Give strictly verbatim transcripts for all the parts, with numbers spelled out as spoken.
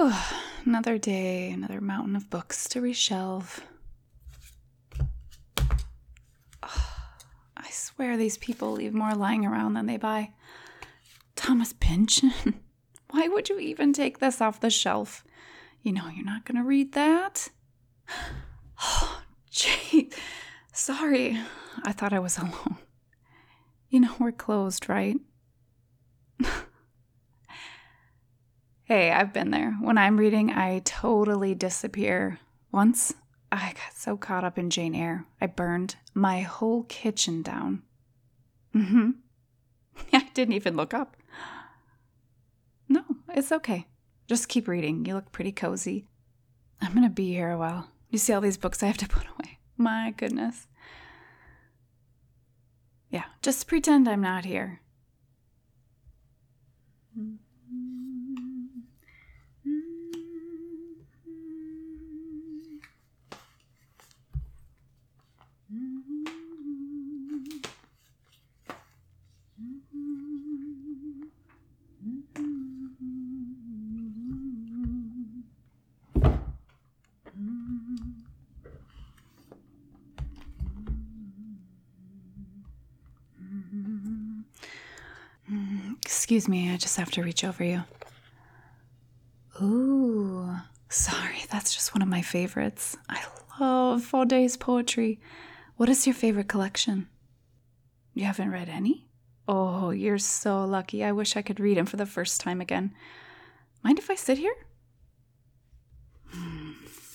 Whew, another day, another mountain of books to reshelve. Oh, I swear these people leave more lying around than they buy. Thomas Pynchon, why would you even take this off the shelf? You know you're not going to read that. Oh, gee, sorry. I thought I was alone. You know we're closed, right? Hey, I've been there. When I'm reading, I totally disappear. Once, I got so caught up in Jane Eyre, I burned my whole kitchen down. Mm-hmm. I didn't even look up. No, it's okay. Just keep reading. You look pretty cozy. I'm going to be here a while. You see all these books I have to put away? My goodness. Yeah, just pretend I'm not here. Excuse me, I just have to reach over you. Ooh, sorry, that's just one of my favorites. I love Faudet's poetry. What is your favorite collection? You haven't read any? Oh, you're so lucky. I wish I could read him for the first time again. Mind if I sit here? Hmm.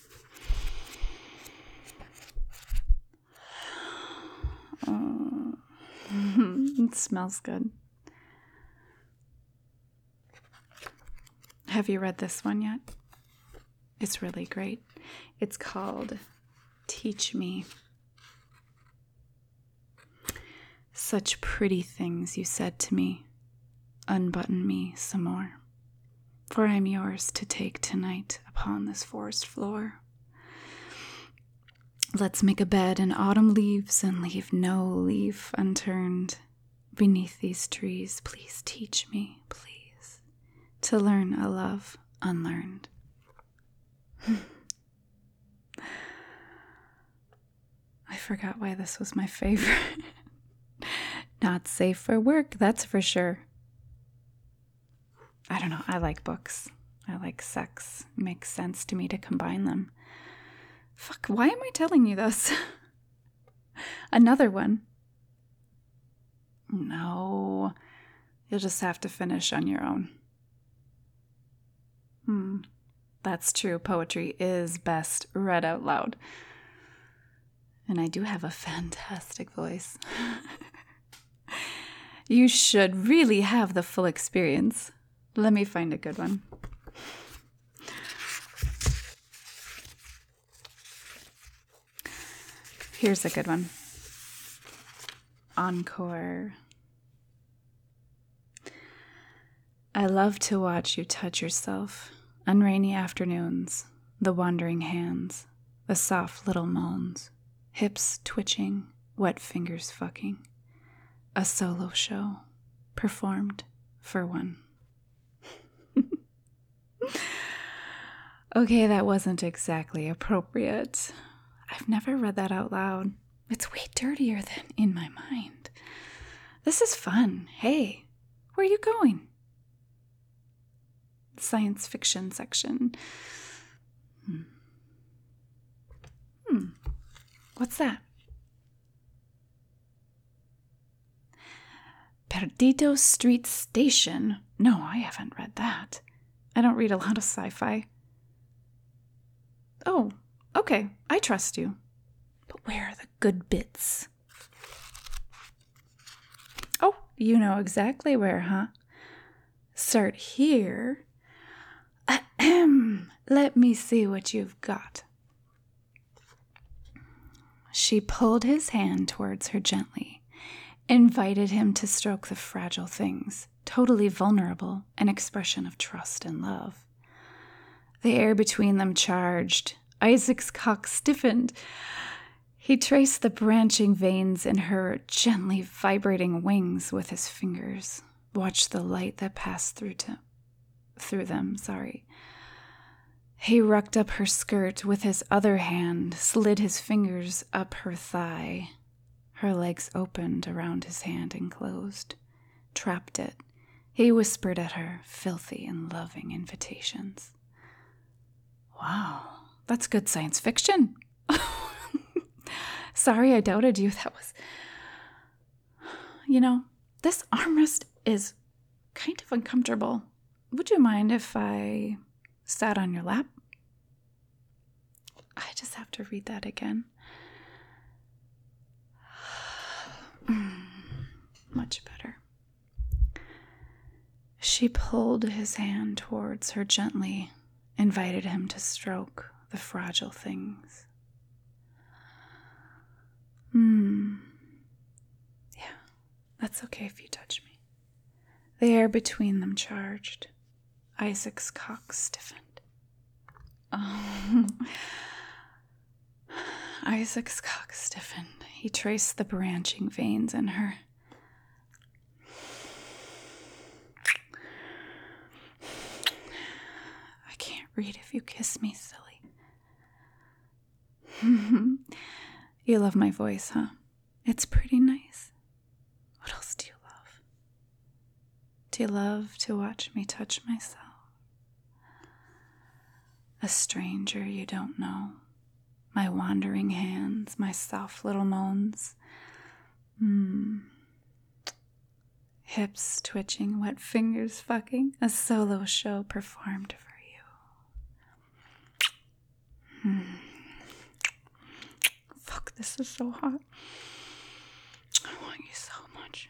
Oh. It smells good. Have you read this one yet? It's really great. It's called Teach Me. Such pretty things you said to me. Unbutton me some more. For I'm yours to take tonight upon this forest floor. Let's make a bed in autumn leaves and leave no leaf unturned. Beneath these trees, please teach me, please. To learn a love unlearned. I forgot why this was my favorite. Not safe for work, that's for sure. I don't know, I like books. I like sex. It makes sense to me to combine them. Fuck, why am I telling you this? Another one. No, you'll just have to finish on your own. Hmm, that's true. Poetry is best read out loud. And I do have a fantastic voice. You should really have the full experience. Let me find a good one. Here's a good one. Encore. I love to watch you touch yourself on rainy afternoons, the wandering hands, the soft little moans, hips twitching, wet fingers fucking. A solo show performed for one. Okay, that wasn't exactly appropriate. I've never read that out loud. It's way dirtier than in my mind. This is fun. Hey, where are you going? Science fiction section. Hmm. Hmm. What's that? Perdido Street Station. No, I haven't read that. I don't read a lot of sci-fi. Oh, okay. I trust you. But where are the good bits? Oh, you know exactly where, huh? Start here. Ahem. Let me see what you've got. She pulled his hand towards her gently, invited him to stroke the fragile things, totally vulnerable, an expression of trust and love. The air between them charged. Isaac's cock stiffened. He traced the branching veins in her gently vibrating wings with his fingers, watched the light that passed through to, through them, sorry. He rucked up her skirt with his other hand, slid his fingers up her thigh. Her legs opened around his hand and closed, trapped it. He whispered at her filthy and loving invitations. Wow, that's good science fiction. Sorry, I doubted you. That was... You know, this armrest is kind of uncomfortable. Would you mind if I sat on your lap? I just have to read that again. Much better. She pulled his hand towards her gently, invited him to stroke the fragile things. Hmm. Yeah, that's okay if you touch me. The air between them charged. Isaac's cock stiffened. Oh. Isaac's cock stiffened. He traced the branching veins in her. I can't read if you kiss me, silly. You love my voice, huh? It's pretty nice. What else do you love? Do you love to watch me touch myself? A stranger you don't know. My wandering hands, my soft little moans. Mm. Hips twitching, wet fingers fucking. A solo show performed for you. Mm. Fuck, this is so hot. I want you so much.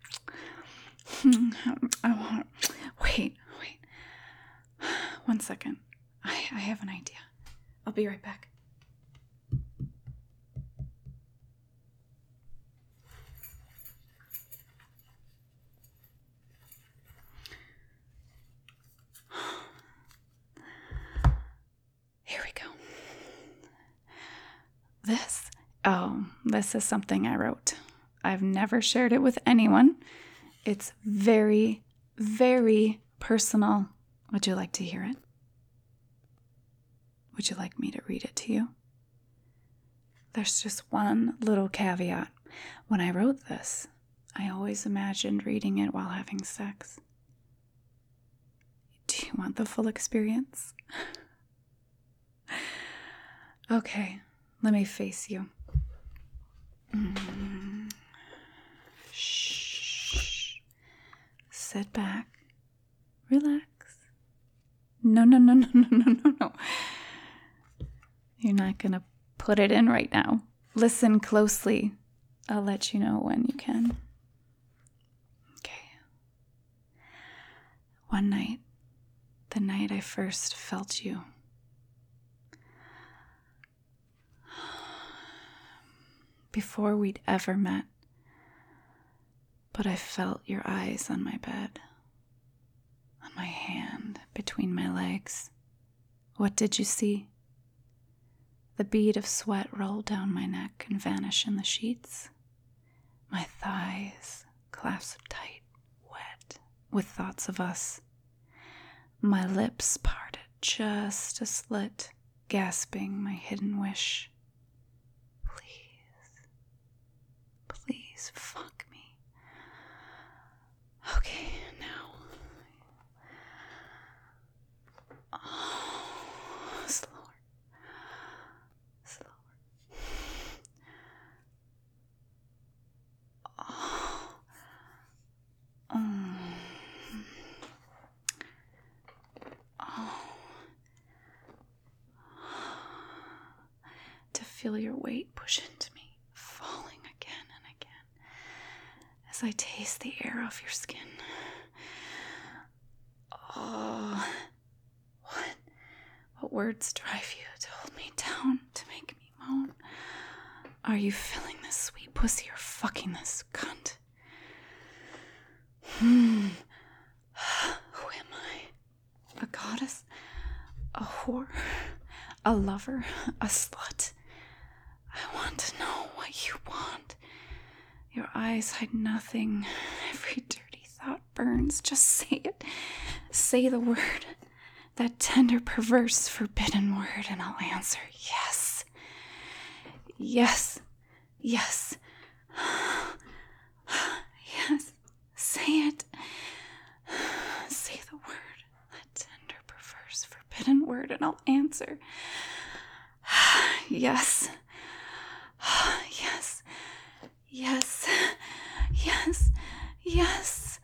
I want... Wait, wait. One second. I, I have an idea. I'll be right back. Here we go. This, oh, this is something I wrote. I've never shared it with anyone. It's very, very personal. Would you like to hear it? Would you like me to read it to you? There's just one little caveat. When I wrote this, I always imagined reading it while having sex. Do you want the full experience? Okay, let me face you. Mm. Shh. Sit back. Relax. No, no, no, no, no, no, no, no. You're not going to put it in right now. Listen closely. I'll let you know when you can. Okay. One night, the night I first felt you, before we'd ever met, but I felt your eyes on my bed, on my hand between my legs. What did you see? The bead of sweat rolled down my neck and vanish in the sheets. My thighs clasped tight, wet, with thoughts of us. My lips parted just a slit, gasping my hidden wish. Please, please fuck me. Okay, now. Oh, slower. Slower. Oh. Um. Oh. To feel your weight push into me, falling again and again as I taste the air off your skin. Oh. What? What words drive you to hold me down, to make me moan? Are you filling this sweet pussy or fucking this cunt? Hmm. Who am I? A goddess? A whore? A lover? A slut? I want to know what you want. Your eyes hide nothing. Every dirty thought burns. Just say it. Say the word. that tender, perverse, forbidden word, and I'll answer yes. Yes. Yes. Yes. Say it. Say the word. That tender, perverse, forbidden word, and I'll answer. Yes. Yes. Yes. Yes. Yes.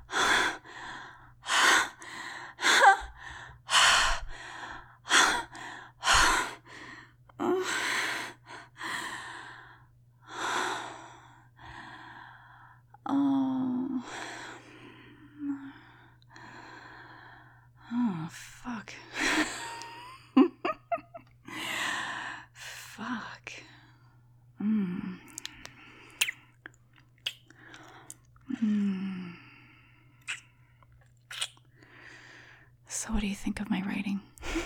Oh. Oh, fuck. Fuck. Mm. Mm. So what do you think of my writing?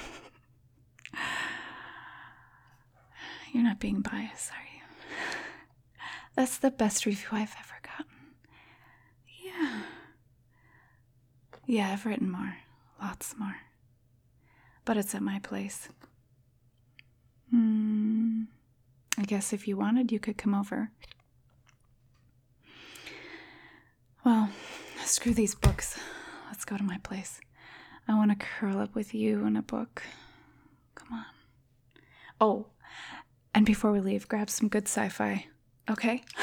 You're not being biased, are you? That's the best review I've ever gotten. Yeah. Yeah, I've written more. Lots more. But it's at my place. Hmm. I guess if you wanted, you could come over. Well, screw these books. Let's go to my place. I want to curl up with you in a book. Come on. Oh, and before we leave, grab some good sci-fi, okay?